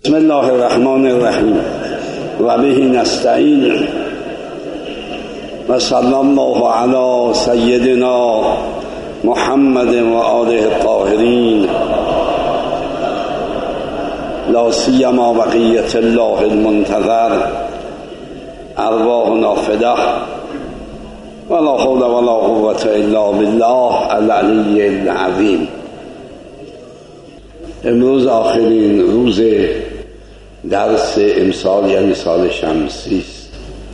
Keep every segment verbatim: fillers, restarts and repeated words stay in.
بسم الله الرحمن الرحیم و به نستعین و صلی الله علی سیدنا محمد و آله الطاهرین لا سیما بقیة الله المنتظر ارواحنا فداه ولا حول ولا قوة الا بالله العلی العظیم. امروز آخرین روز درس امسال یعنی سال شمسی است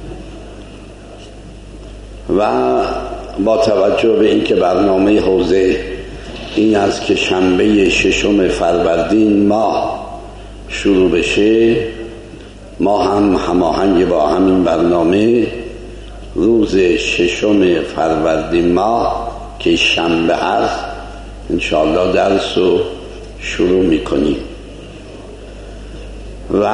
و با توجه به اینکه برنامه حوزه این است که شنبه ششم فروردین ماه شروع بشه، ما هم هماهنگ با همین برنامه روز ششم فروردین ماه که شنبه هست انشاءالله درس رو شروع میکنیم و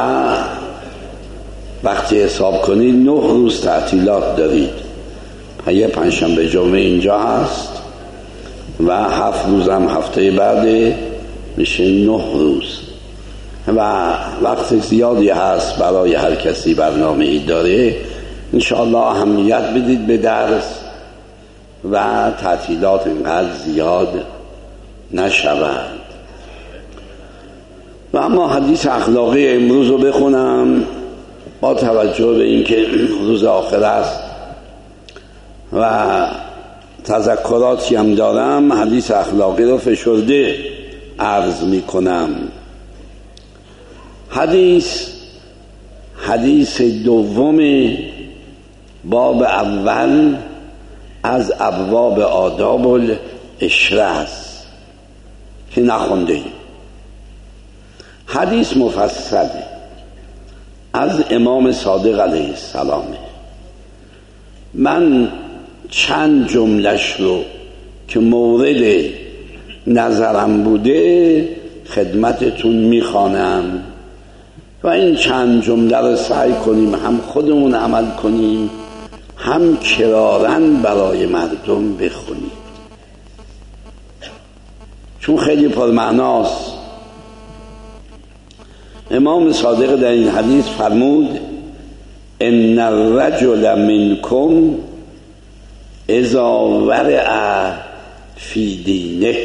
وقتی حساب کنید نه روز تعطیلات دارید. یه پنجشنبه جمعه اینجا هست و هفت روز هم هفته بعد میشه نه روز و وقت زیادی هست برای هر کسی برنامه ای داره. انشاءالله اهمیت بدید به درس و تعطیلات اینقدر زیاد نشود. و اما حدیث اخلاقی امروز رو بخونم با توجه به اینکه روز آخر است و تذکراتی هم دارم. حدیث اخلاقی رو فشرده عرض می کنم. حدیث حدیث دوم باب اول از ابواب آداب العشره است که نخونده ایم. حدیث مفصله از امام صادق علیه السلام. من چند جملش رو که مورد نظرم بوده خدمتتون میخوانم و این چند جمله رو سعی کنیم هم خودمون عمل کنیم هم کرارن برای مردم بخونیم چون خیلی پرمعناست. امام صادق در این حدیث فرمود ان الرجل منکم اذا ورع فی دینه.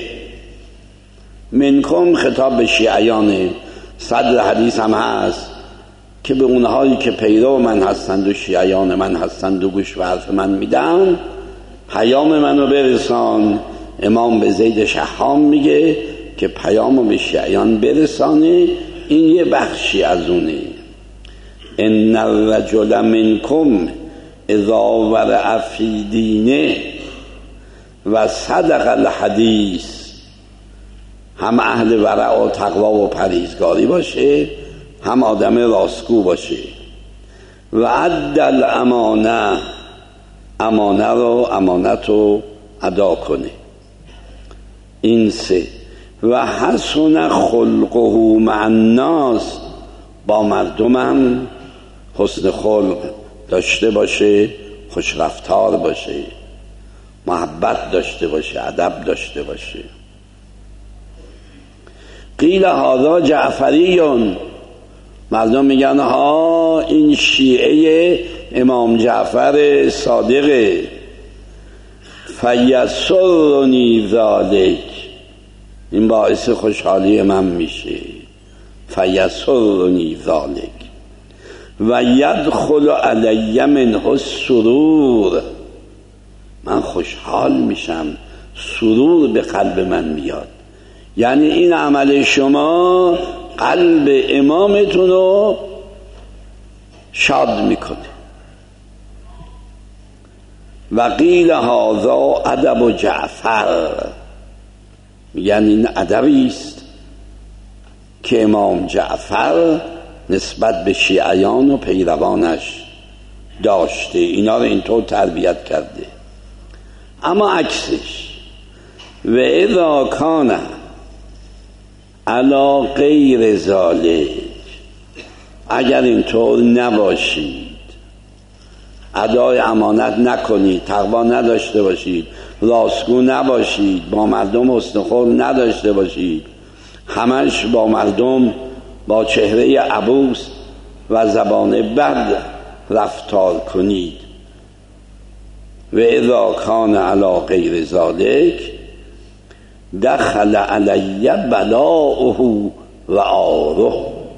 منکم خطاب به شیعیانه. صدر حدیث هم هست که به اونهایی که پیرو من هستند و شیعیان من هستند و گوش به حرف من میدن پیام منو برسان. امام به زید شحام میگه که پیامو به شیعیان برسانه. این یه بخشی از اونه. ان الرجل منکم اذا ورع فی دینه و صدق الحدیث. هم اهل ورع و تقوا و پرهیزگاری باشه هم آدم راستگو باشه و ادى الامانه امانه رو امانت رو ادا کنه. این سه و حسن خلقه مع الناس. با مردمم حسن خلق داشته باشه، خوش رفتار باشه، محبت داشته باشه، ادب داشته باشه. قیل هذا جعفریون. مردم میگن ها این شیعه امام جعفر صادقه. فیسرنی ذلک. این باعث خوشحالی من میشه. فیسرنی ذلک و یدخل علی منه السرور. من خوشحال میشم، سرور به قلب من میاد. یعنی این عمل شما قلب امامتون رو شاد میکنه. و قیل هذا ادب جعفر. یعنی این ادبی است که امام جعفر نسبت به شیعیان و پیروانش داشته. اینا رو اینطور تربیت کرده. اما عکسش و اذا کان علی غیر ذالک. اگر اینطور نباشید، ادای امانت نکنید، تقوا نداشته باشید، راستگو نباشید، با مردم حسن خلق نداشته باشید، همش با مردم با چهره عبوس و زبان بد رفتار کنید. و اذا کان علی غیر ذالک دخل علی بلاؤه و عاره.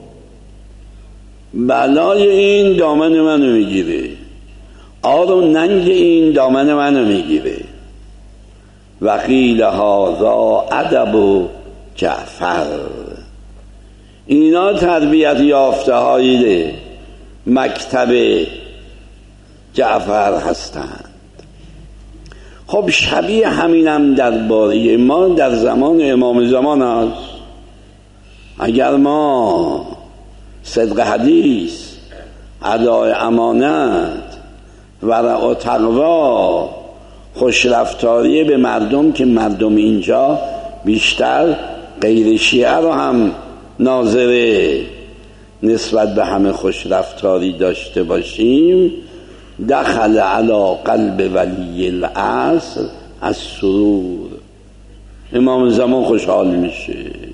بلای این دامن منو میگیره، عار و ننگ این دامن منو میگیره. و قیل هذا ادب جعفر. اینا تربیت یافته های مکتب جعفر هستند. خب شبیه همینم درباره ما در زمان امام زمان است. اگر ما صدق حدیث، ادای امانت، ورع و تقوا، خوشرفتاری به مردم که مردم اینجا بیشتر غیر شیعه رو هم ناظره نسبت به همه خوشرفتاری داشته باشیم، دخل علی قلب ولی العصر از سرور. امام زمان خوشحال میشه.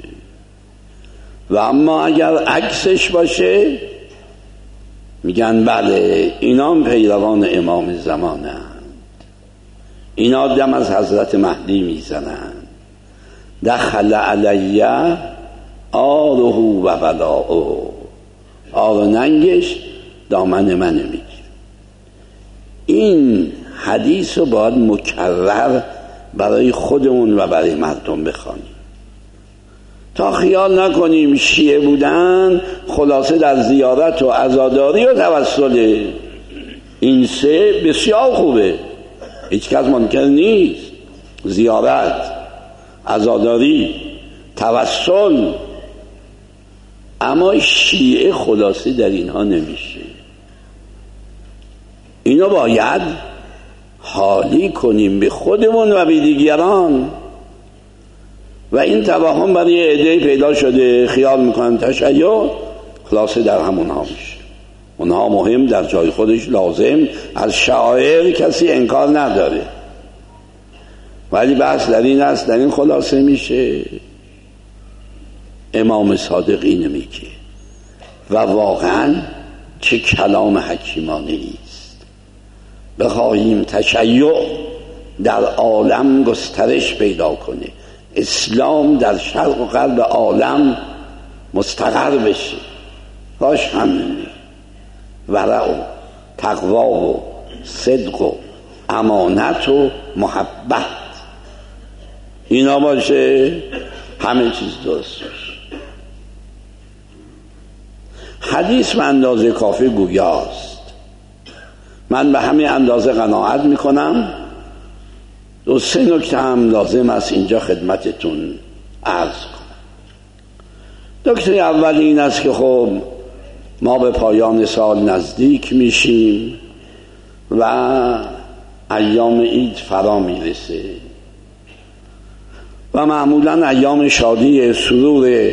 و اما اگر عکسش باشه میگن بله اینا هم پیروان امام زمانند، اینا دم از حضرت مهدی میزنند. دخل علی آره و بلاؤه. آر و ننگش دامن منو میگیره. این حدیث رو باید مکرر برای خودمون و برای مردم بخوانیم تا خیال نکنیم شیعه بودن خلاصه در زیارت و عزاداری و توسل. این سه بسیار خوبه، هیچ کس منکر نیست. زیارت، عزاداری، توسل. اما شیعه خلاصه در اینها نمیشه. اینو باید حالی کنیم به خودمون و به دیگران. و این توهم برای عده‌ای پیدا شده خیال میکنن تشیع خلاصه در همونها میشه. اونها مهم، در جای خودش لازم، از شعائر کسی انکار نداره، ولی بحث در این است، در این خلاصه میشه. امام صادق اینو میگه و واقعا چه کلام حکیمانه است. بخواهیم تشیع در عالم گسترش پیدا کنه، اسلام در شرق و غرب عالم مستقر بشه، باش همینه. ورع و تقوا و صدق و امانت و محبت اینا باشه، همه چیز درست باشه. حدیث به اندازه کافی گویاست. من به همین اندازه قناعت میکنم. دو سه نکته هم لازم است اینجا خدمتتون عرض کنم. نکته اول این است که خب ما به پایان سال نزدیک میشیم و ایام عید فرا میرسه و معمولا ایام شادی سرور.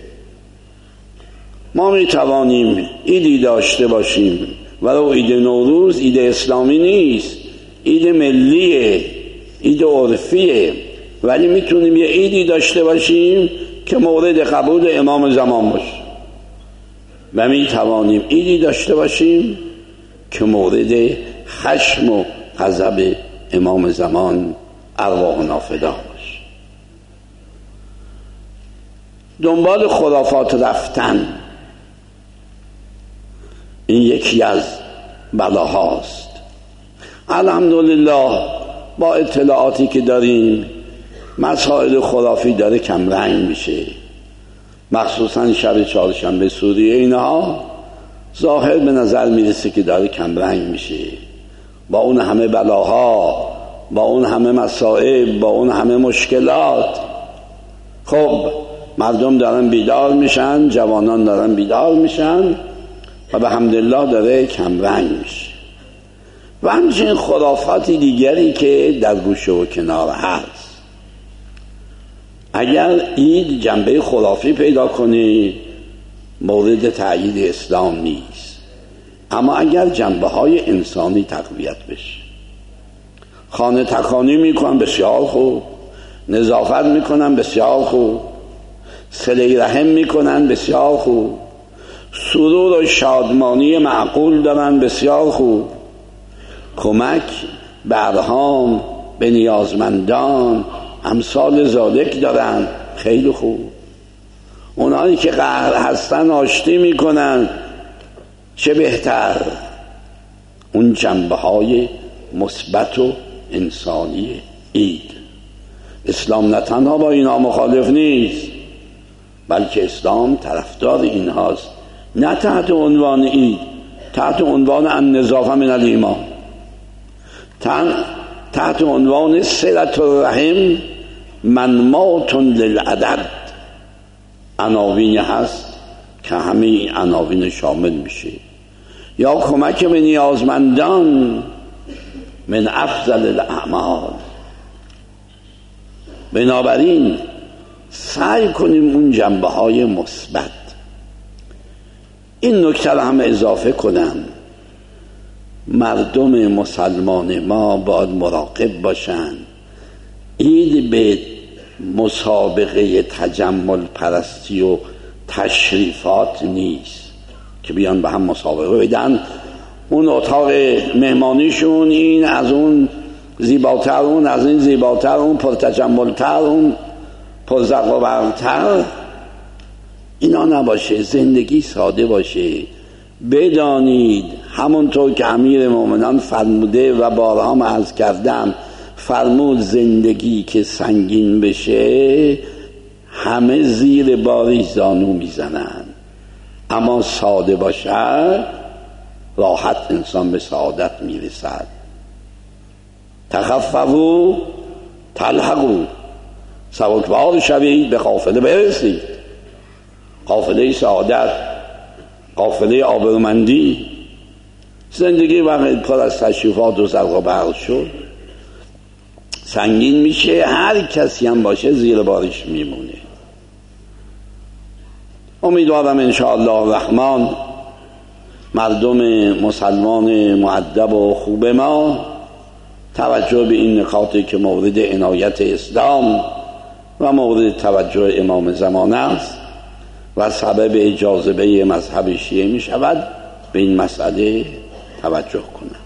ما میتوانیم عیدی داشته باشیم ولو عید نوروز عید اسلامی نیست، عید ملیه، عید عرفیه، ولی میتونیم یه عیدی داشته باشیم که مورد قبول امام زمان باشه و میتوانیم عیدی داشته باشیم که مورد خشم و غضب امام زمان ارواحنا فدا باشه. دنبال خرافات رفتن این یکی از بلاهاست. الحمدلله با اطلاعاتی که داریم مسائل خرافی داره کم رنگ میشه، مخصوصا شب چهارشنبه سوری اینها ظاهر به نظر میرسه که داره کم رنگ میشه. با اون همه بلاها، با اون همه مصائب، با اون همه مشکلات، خب مردم دارن بیدار میشن، جوانان دارن بیدار میشن و به حمدالله داره کم رنگ میشه. و همچنین خرافاتی دیگری که در گوشه و کنار هست. اگر عید جنبه خرافی پیدا کنه مورد تأیید اسلام نیست، اما اگر جنبه های انسانی تقویت بشه، خانه تکانی میکنن بسیار خوب، نظافت میکنن بسیار خوب، صله رحم میکنن، بسیار خوب. سرور و شادمانی معقول دارن، بسیار خوب. کمک به ارحام، به نیازمندان، امثال ذالک دارن، خیلی خوب. اونایی که قهر هستن آشتی میکنن، چه بهتر. اون جنبه های مثبت و انسانی عید. اسلام نه تنها با اینا مخالف نیست، بلکه اسلام طرفدار اینهاست، نه تحت عنوان عید، تحت عنوان النظافه من الایمان، تحت عنوان صلة الرحم منمات للعدد. عناوین هست که همه این عناوین شامل میشه. یا کمک به نیازمندان من افضل الاعمال. بنابراین سعی کنیم اون جنبه های مثبت. این نکته رو هم اضافه کنم، مردم مسلمان ما باید مراقب باشن عید به مسابقه تجمل پرستی و تشریفات نیست که بیان به هم مسابقه بدن. اون اتاق مهمانیشون این از اون زیباتر، اون از این زیباتر، اون پرتجملتر، اون پرزرق و برق‌تر. اینا نباشه. زندگی ساده باشه. بدانید همونطور که امیر مومنان فرموده و بارها من عرض کردم، فرمود زندگی که سنگین بشه همه زیر بارش زانو میزنن، اما ساده باشه راحت انسان به سعادت میرسد. تخففوا تلحقوا، سبکبار شوید به قافله برسید. قافله سعادت، قافله آبرومندی. زندگی وقتی پر از تشریفات و زرق و برق شد سنگین میشه، هر کسی هم باشه زیر بارش میمونه. امیدوارم انشاءالله الرحمن مردم مسلمان مؤدب و خوب ما توجه به این نکاتی که مورد عنایت اسلام و مورد توجه امام زمان است و سبب جاذبه مذهب شیعه می شود به این مسئله توجه کنم.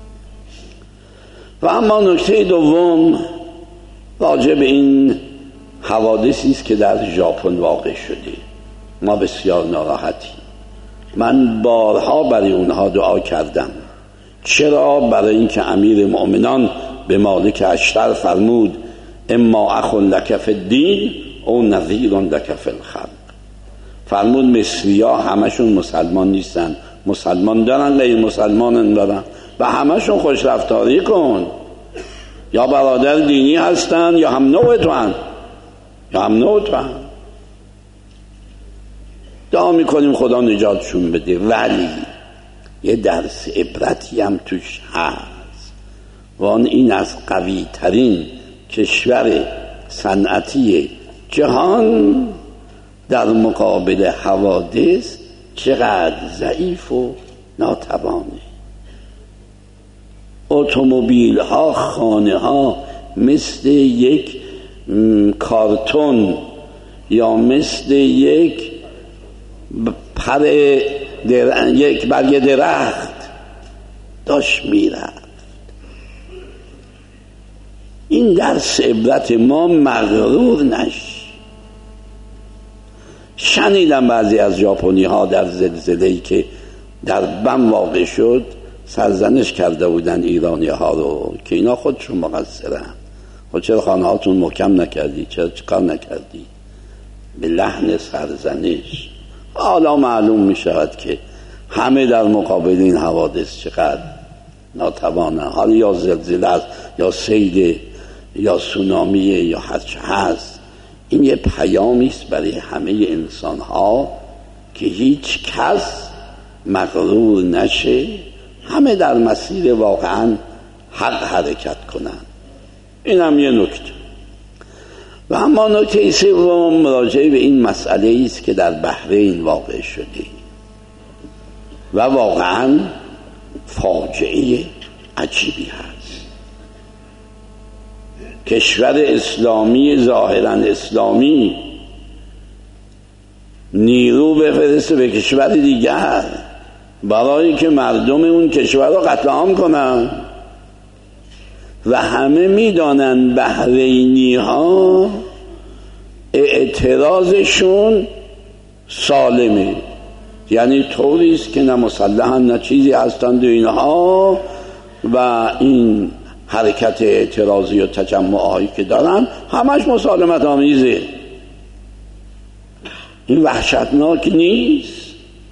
و اما نکته دوم راجع به این حوادثی است که در ژاپن واقع شده. ما بسیار ناراحتیم. من بارها برای اونها دعا کردم. چرا؟ برای اینکه امیر مؤمنان به مالک اشتر فرمود اما اخ لک فی الدین او نظیر لک فی الخلق. فرمود مصری ها همشون مسلمان نیستن، مسلمان دارن غیر مسلمان دارن، به همشون خوش رفتاری کن. یا برادر دینی هستن یا هم نوع تو هن. یا هم نوع تو هن. دعا میکنیم خدا نجاتشون بده. ولی یه درس عبرتی هم توش هست و آن این از قوی ترین کشور صنعتی جهان در مقابل حوادث چقدر ضعیف و ناتوانه. اتومبیل ها، خانه ها مثل یک کارتون یا مثل یک پر در... یک برگ درخت داشت میرفت. این درس عبرت ما، مغرور نش. شنیدم بعضی از ژاپنی ها در زلزله‌ای که در بم واقع شد سرزنش کرده بودن ایرانی ها رو که اینا خودشون مقصرن. خود چرا خانه هاتون محکم نکردی؟ چرا چکار نکردی؟ به لحن سرزنش. حالا معلوم می شود که همه در مقابل این حوادث چقدر ناتوانه. حالا یا زلزله است یا سیل یا سونامی یا هر چه هست. این یه پیامی است برای همه انسان ها که هیچ کس مغرور نشه، همه در مسیر واقعا حق حرکت کنن. این هم یه نکته. و اما نکته سوم راجع به این مسئله است که در بحرین واقع شده و واقعا فاجعه عجیبی هست. کشور اسلامی، ظاهرا اسلامی، نیرو بفرسته به کشور دیگر برای که مردم اون کشور رو قتل عام کنن و همه میدانن بحرینی ها اعتراضشون سالمه، یعنی طوری است که نه مسلحن نه چیزی هستند اینها و این حرکت اعتراضی و تجمعهایی که دارن همش مسالمت آمیزه. این وحشتناک نیست؟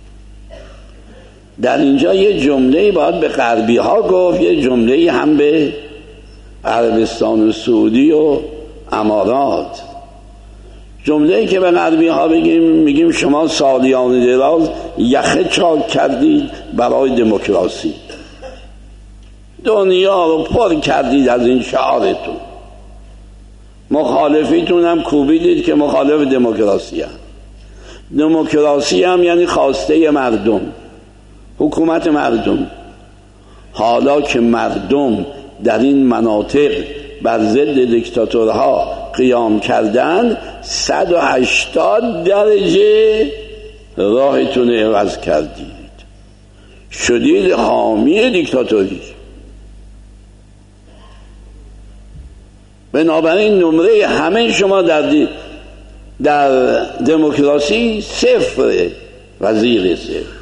در اینجا یه جمله باید به غربی ها گفت، یه جمله هم به عربستان و سعودی و امارات. جمله‌ای که به غربی ها بگیم، میگیم شما سالیان دراز یخه چاک کردید برای دموکراسی، دنیا رو پر کردید از این شعارتون، مخالفیتون هم کوبیدید که مخالف دموکراسی هم. دموکراسی هم یعنی خواسته مردم، حکومت مردم. حالا که مردم در این مناطق بر ضد دیکتاتورها قیام کردن، صد و هشتاد درجه راهتون عوض کردید، شدید حامی دیکتاتوری. بنابراین نمره همه شما در دی در دموکراسی صفر، وزیر صفر.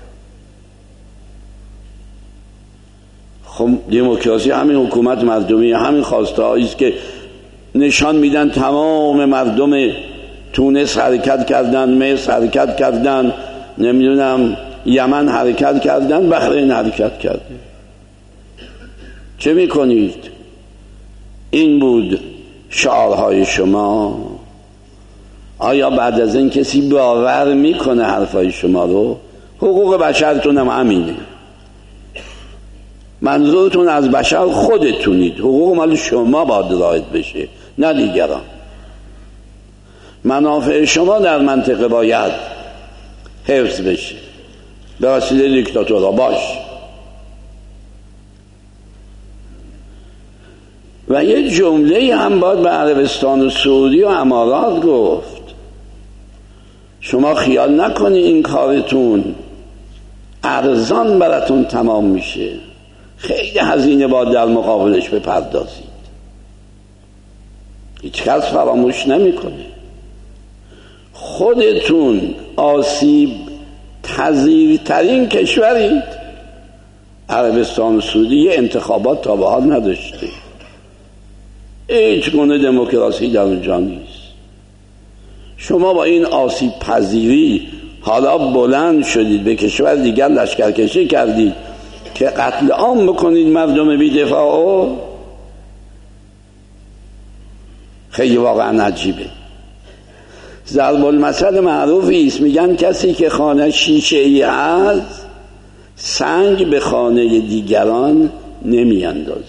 خب دموکراسی همین حکومت مردمی، همین خواسته هایی است که نشان میدن تمام مردم تونس حرکت کردن، مصر حرکت کردن، نمیدونم یمن حرکت کردن، بحرین حرکت کردن. چه میکنید؟ این بود شعارهای شما. آیا بعد از این کسی باور میکنه حرفای شما رو؟ حقوق بشرتون هم همینه. منظورتون از بشر خودتونید، حقوق مال شما باید رعایت بشه نه دیگران. منافع شما در منطقه باید حفظ بشه، به وسیله دیکتاتورها باش. و یه جمله هم باید به عربستان و سعودی و امارات گفت. شما خیال نکنی این کارتون ارزان براتون تمام میشه، خیلی هزینه باید در مقابلش بپردازید. هیچ کس فراموش نمیکنه. خودتون آسیب پذیرترین کشورید. عربستان و سعودی یه انتخابات تا به حال نداشته، هیچ گونه دموکراسی در اونجا نیست. شما با این آسیب پذیری حالا بلند شدید به کشور دیگر لشکرکشی کردید که قتل عام بکنید مردم بی دفاع. خیلی واقعا عجیبه. ضرب المثل معروفی است، میگن کسی که خانه شیشه ای هست سنگ به خانه دیگران نمی اندازه.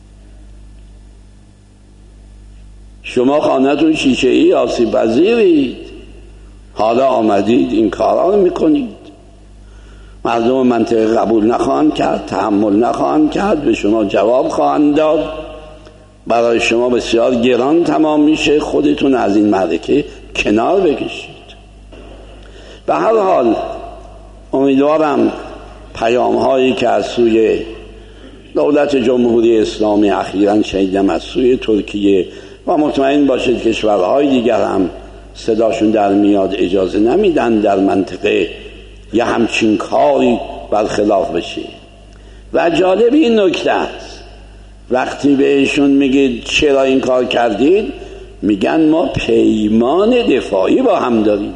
شما خانه‌تون شیشه ای آسیب پذیرید، حالا آمدید این کارا رو میکنید. مردم منطقه قبول نخواهند کرد، تحمل نخواهند کرد، به شما جواب خواهند داد، برای شما بسیار گران تمام میشه. خودتون از این معرکه کنار بکشید. به هر حال امیدوارم پیام هایی که از سوی دولت جمهوری اسلامی اخیراً شنیدم، از سوی ترکیه، و مطمئن باشید کشورهای دیگر هم صداشون در میاد، اجازه نمیدن در منطقه یه همچین کاری برخلاف بشه. و جالب این نکته است، وقتی بهشون میگید چرا این کار کردید، میگن ما پیمان دفاعی با هم داریم.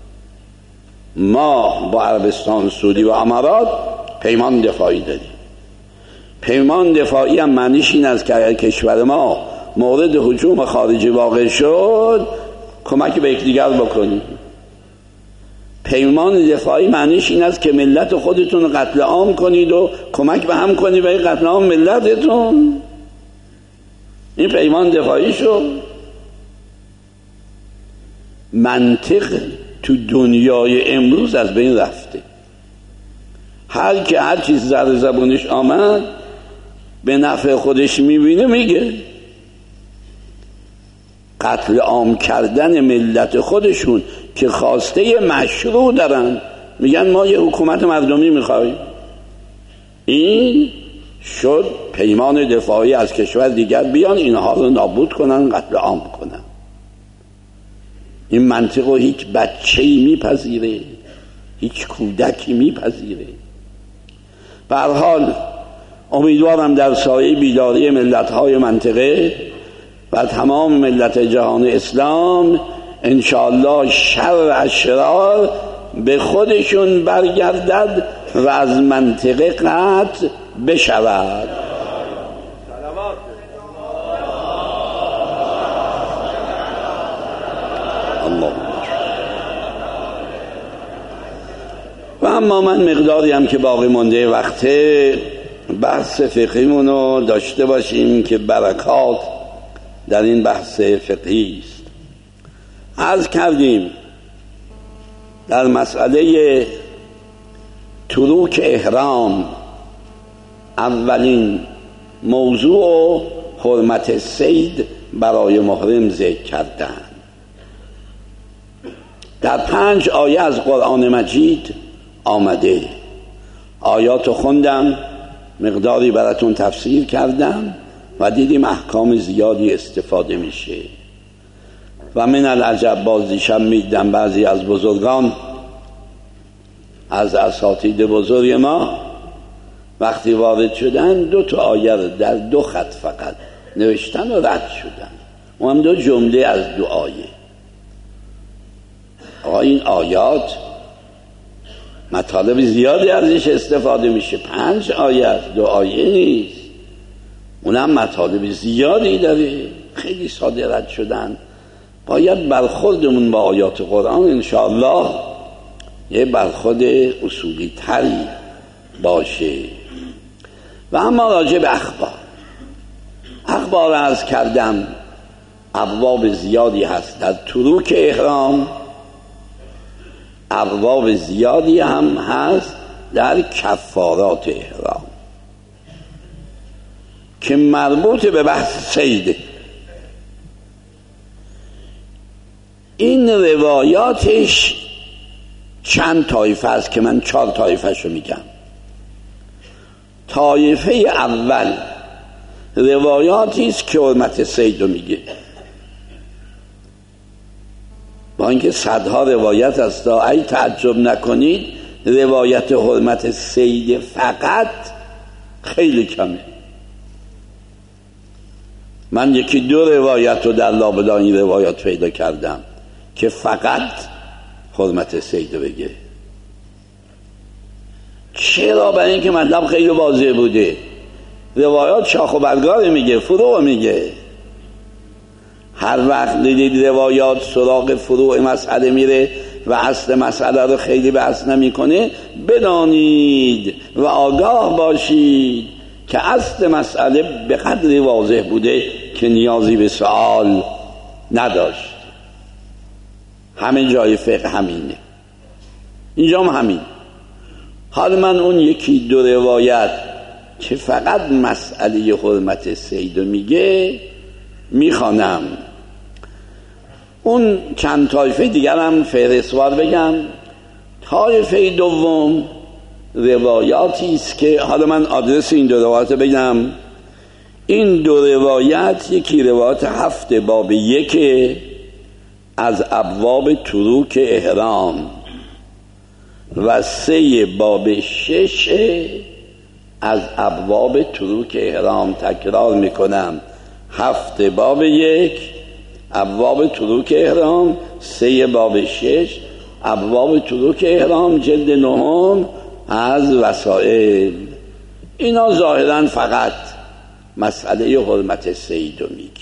ما با عربستان سعودی و امارات پیمان دفاعی داریم. پیمان دفاعی هم معنیش این است که اگر کشور ما مورد هجوم خارجی واقع شد کمک به یکدیگر بکنیم. پیمان دفاعی معنیش این است که ملت خودتون قتل عام کنید و کمک به هم کنید به قتل عام ملتتون. این پیمان دفاعی شد. منطق تو دنیای امروز از بین رفته. هر که هر چیز زر زبونش آمد به نفع خودش میبینه میگه. قتل عام کردن ملت خودشون که خواسته مشروع دارن، میگن ما یه حکومت مردمی میخوایم. این شد پیمان دفاعی از کشور دیگر بیان اینها رو نابود کنن، قتل عام کنن. این منطق رو هیچ بچه‌ای میپذیره؟ هیچ کودکی میپذیره؟ به هر حال امیدوارم در سایه بیداری ملت‌های منطقه و تمام ملت جهان اسلام انشاءالله شر اشرار به خودشون برگردد و از منطقه قطع بشود. و اما من مقداری هم که باقی مونده وقته بحث فقهیمون رو داشته باشیم که برکات در این بحث فقهی است. عرض کردیم در مسئله تروک احرام اولین موضوع و حرمت صید برای محرم ذکر کردن. در پنج آیه از قرآن مجید آمده. آیات خوندم، مقداری براتون تفسیر کردم و دیدیم احکام زیادی استفاده میشه. و من العجب باز دیشب میدم بعضی از بزرگان از اساتید بزرگ ما وقتی وارد شدن دو تا آیه در دو خط فقط نوشتن و رد شدن، و هم دو جمله از دو آیه. آقا این آیات مطالب زیادی ازش استفاده میشه، پنج آیه دو آیه نیست، اونم مطالب زیادی داره، خیلی ساده رد شدن. باید برخوردمون با آیات قرآن انشاءالله یه برخورد اصولی تری باشه. و اما راجع به اخبار اخبار عرض کردم ابواب زیادی هست در تروک احرام، ابواب زیادی هم هست در کفارات احرام که مربوط به بحث صیده. این روایاتش چند طایفه است که من چهار طایفه‌شو میگم. طایفه اول روایاتی است که حرمت صید رو میگه، با اینکه صدها روایت است، ای تعجب نکنید روایت حرمت صید فقط خیلی کمه. من یکی دو روایت رو در لابلا این روایات پیدا کردم که فقط حرمت صید بگه. چرا؟ برای اینکه مطلب خیلی واضح بوده. روایات شاخ و برگار میگه، فروع میگه. هر وقت دیدید روایات سراغ فروع مسئله میره و اصل مسئله رو خیلی بحث نمیکنه، بدانید و آگاه باشید که اصل مسئله به قدری واضح بوده که نیازی به سوال نداشت. همه جای فقه همینه، اینجا هم همین. حال من اون یکی دو روایت که فقط مسئله حرمت صید میگه میخوانم. اون چند طایفه دیگر هم فهرستوار بگم. طایفه دوم روایاتی است که حالا من آدرس این دو روایت بگم. این دو روایت، یکی روایت هفت باب یک از ابواب تروک احرام و سه باب شش از ابواب تروک احرام. تکرار میکنم، هفت باب یک ابواب تروک احرام، سه باب شش ابواب تروک احرام، جلد نهم از وسائل. اینا ظاهرا فقط مسئله حرمت صید رو میگه.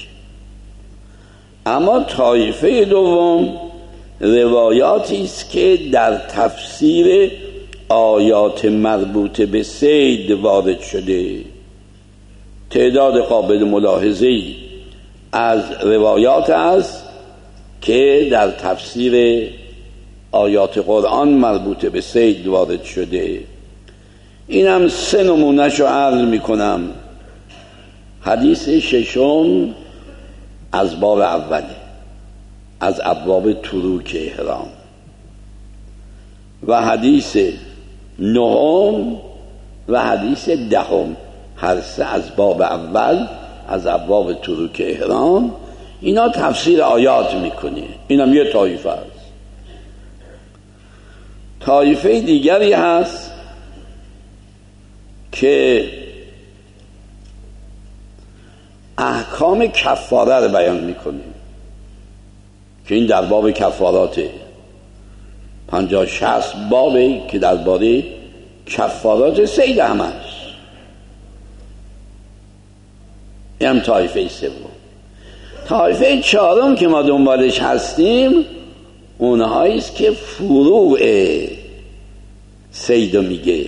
اما طایفه دوم روایاتی است که در تفسیر آیات مربوط به صید وارد شده. تعداد قابل ملاحظه‌ای از روایات است که در تفسیر آیات قرآن مربوط به صید وارد شده. اینم سه نمونه‌شو عرض میکنم. حدیث ششم از باب اوله، از ابواب تروک احرام. و حدیث نهم و حدیث دهم، هر سه از باب اول، از ابواب تروک احرام. اینا تفسیر آیات میکنه. اینم یه طایفه است. طایفه دیگری هست که احکام کفاره رو بیان میکنه که این در باب کفاراته. پنجاه شصت بابی که درباره کفارات صید هم هست. این هم طایفه سوم. طایفه چهارم که ما دنبالش هستیم اونهایی است که فروع صید رو میگه،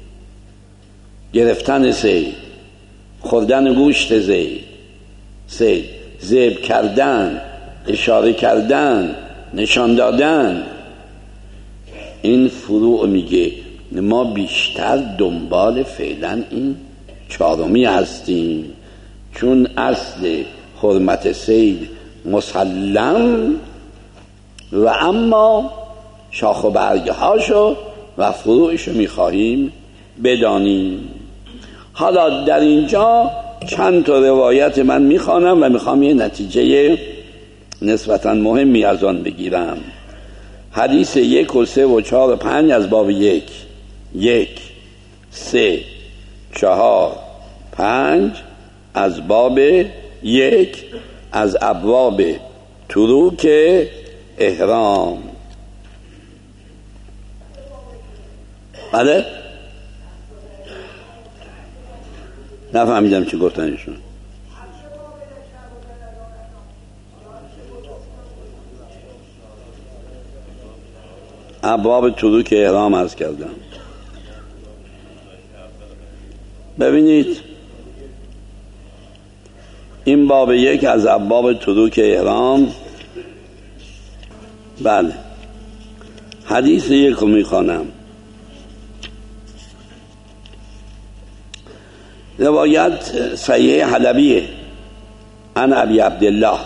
گرفتن صید، خوردن گوشت زید صید، ذبح کردن، اشاره کردن، نشان دادن، این فروع میگه. ما بیشتر دنبال فعلا این چهارمی هستیم، چون اصل حرمت صید مسلم و اما شاخ و برگ هاشو و فروعشو میخواهیم بدانیم. حالا در اینجا چند تا روایت من میخوانم و میخوام یه نتیجه نسبتا مهمی از آن بگیرم. حدیث یک و سه و چهار و پنج از باب یک، یک سه چهار پنج از باب یک از ابواب تروک احرام. بله؟ نفهمیدم چی گفتنشون. ابواب تروک احرام عرض کردم. ببینید این باب یک از ابواب تروک احرام. بله، حدیث یک رو میخوانم. روایت صحیح حلبیه عن ابی عبدالله.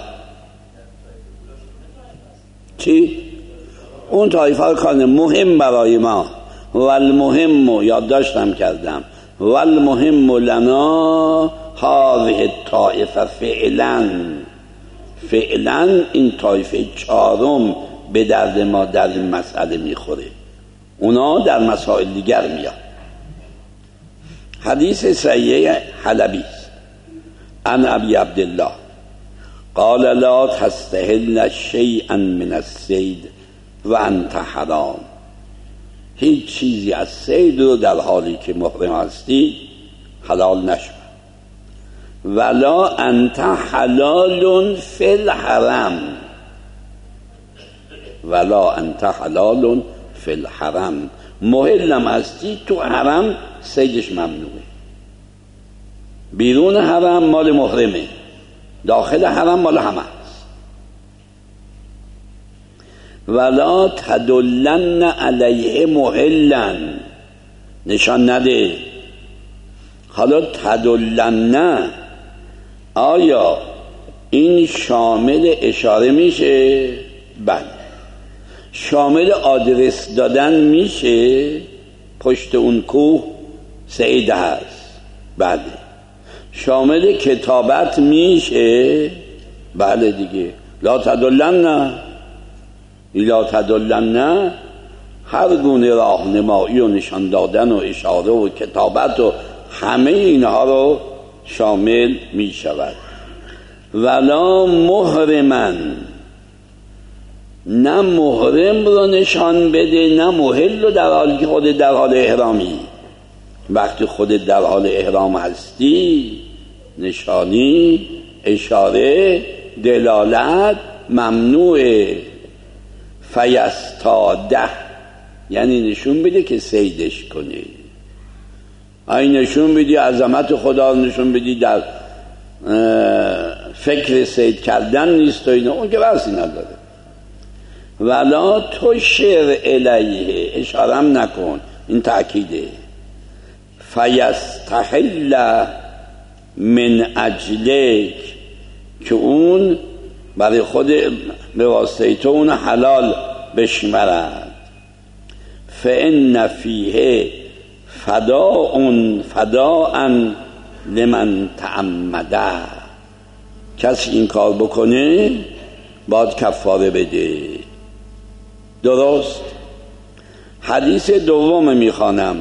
چی؟ اون طایفه رو کانه مهم برای ما و المهم یادداشتم کردم و المهم لنا هذه الطائفه فعلا فعلا این طایفه چهارم به درد ما در این مسئله میخوره، اونا در مسائل دیگر میاد. حدیث صحیح حلبی عن ابی عبدالله قال لا تستحل شیئا من الصید و انت حرام. هیچ چیزی از صید رو در حالی که محرم هستی حلال نشود. ولا انت حلال فی الحرم، ولا انت حلال فی الحرم، محلم هستی تو حرم صیدش ممنوعه. بیرون حرم مال محرمه، داخل حرم مال همه است. ولا تدلن علیه محلن، نشان نده. حالا تدلن آیا این شامل اشاره میشه؟ بله. شامل آدرس دادن میشه؟ پشت اون کوه صید هست. بله. شامل کتابت میشه؟ بله دیگه. لا تدلن نه، لا تدلن نه، هر گونه راهنمایی و نشان دادن و اشاره و کتابت و همه اینها رو شامل می شود. ولا محرمن، نه محرم رو نشان بده نه محل رو، در حالی که خود در حال احرامی. وقتی خود در حال احرام هستی نشانی، اشاره، دلالت ممنوعه. فیستاده یعنی نشون بده که صیدش کنی. این نشون بدی عظمت خدا رو نشون بدی، در فکر صید کردن نیست و اینه، اون که برسی نداره. ولا تشر الیه، اشارم نکن، این تأکیده. فیستحل من اجلک، که اون برای خود به واسطه تو اون حلال بشمرد. فإن فیه فداء فداء لمن تعمده. کسی این کار بکنه باید کفاره بده. درست؟ حدیث دوم میخوانم،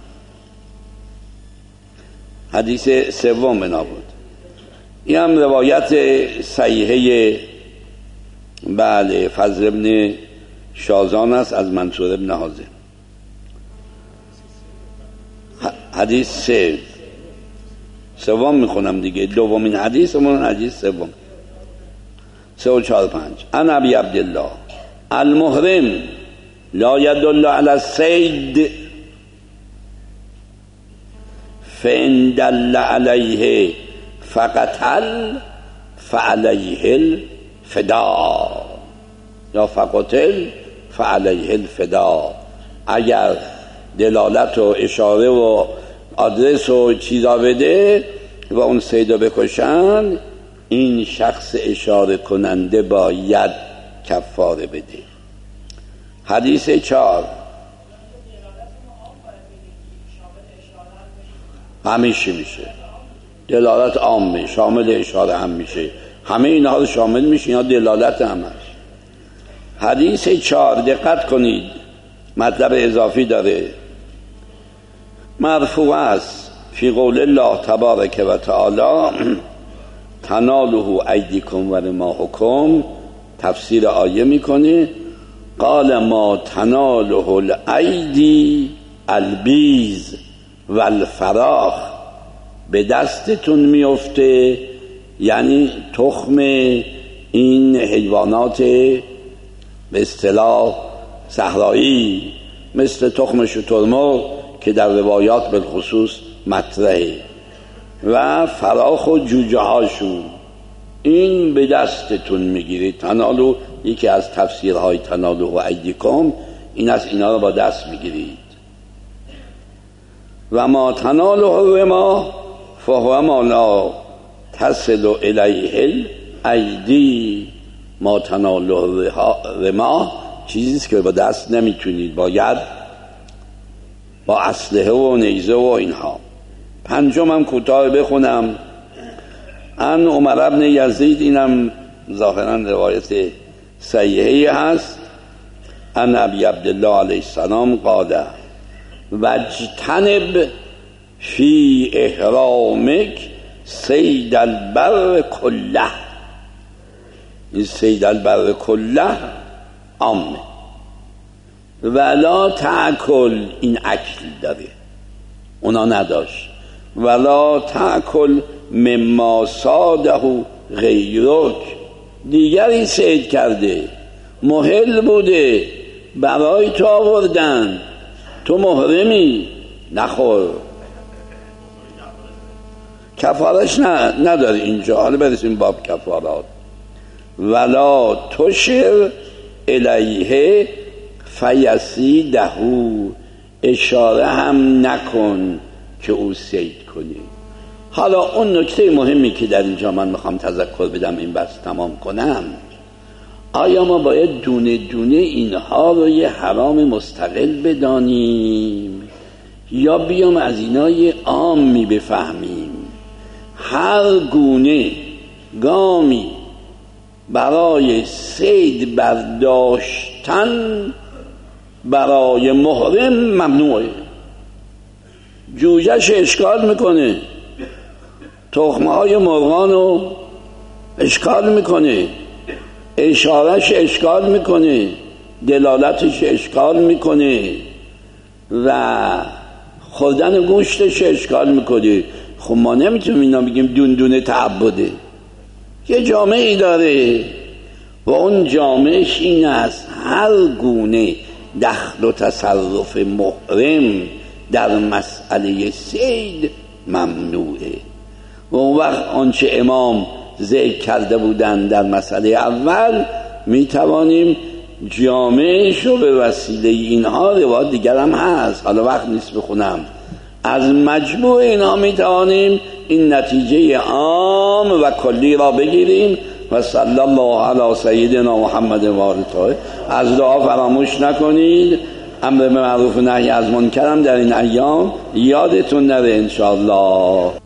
حدیث سوم بنا بود. این هم روایت صحیحه بله فضل ابن شازان است از منصور ابن حازم. حدیث سه سوم میخونم دیگه، دومین حدیث همون حدیث سوم سه و چهار پنج. ان ابی عبدالله المحرم لا يدل على الصید فإن دل عليه فقتل فعليه الفداء یا فقتل فعليه الفداء. اگر دلالت و اشاره و آدرس و چیزا بده و اون صیدو بکشن، این شخص اشاره کننده باید کفاره بده. حدیث چهار همیشه میشه دلالت عامه شامل اشاره هم میشه، همه اینها رو شامل میشه، یا دلالت هم هست. حدیث چهار دقت کنید، مطلب اضافی داره، مرفوع است فی قول الله تبارک و تعالی تناله ایدیکم و رماحکم. تفسیر آیه میکنه قال ما تناله الایدی البیز و الفراخ، به دستتون میفته، یعنی تخم این حیوانات به اصطلاح صحرایی مثل تخم شترمرغ که در روایات بالخصوص مطرحه، و فراخ و جوجه هاشون، این به دستتون میگیرید. تنالو یکی از تفسیرهای تنالو و ایدیکم این است، اینا رو با دست میگیرید. و ما تنالو رما فهو ما لا تصل الیه الایدی. ما تنالو رما چیزیست که با دست نمیتونید، باید با اسلحه و نیزه و اینها. پنجم هم کوتاه بخونم، ان عمر ابن یزید، اینم ظاهرا روایت صحیحه هست، ان ابی عبدالله علیه السلام قال واجتنب فی احرامک صید البر کله. این صید البر کله عامه، ولا تأکل، این اکل داره اونا نداشت، ولا تأکل مما صاده غیرک، دیگری صید کرده محل بوده برای تو آوردن، تو محرمی، نخور. کفارش نه نداره اینجا، حالا برسیم باب کفارات. ولا تشر الیه فیصیدهو، اشاره هم نکن که او صید کنی. حالا اون نکته مهمی که در اینجا من میخوام تذکر بدم این بحث تمام کنم، آیا ما باید دونه دونه اینها رو یه حرام مستقل بدانیم یا بیام از اینای عامی بفهمیم؟ هر گونه گامی برای صید برداشتن برای محرم ممنوعه. جوجهش اشکال میکنه، تخمه های مرغانو اشکال میکنه، اشارش اشکال میکنه، دلالتش اشکال میکنه و خوردن گوشتش اشکال میکنه. خب ما نمیتونیم اینا بگیم دون دونه تعبده. یه جامعه داره و اون جامعهش این است هر گونه دخل و تصرف محرم در مسئله صید ممنوعه. و اون وقت آنچه امام ذکر کرده بودن در مسئله اول میتوانیم جامعهش رو به وسیله اینها، روایت دیگر هم هست حالا وقت نیست بخونم، از مجموع اینها میتوانیم این نتیجه عام و کلی را بگیریم. و صلی الله علی سیدنا محمد و آله. از دعا فراموش نکنید. امر به معروف و نهی از منکر هم در این ایام یادتون نره انشاءالله.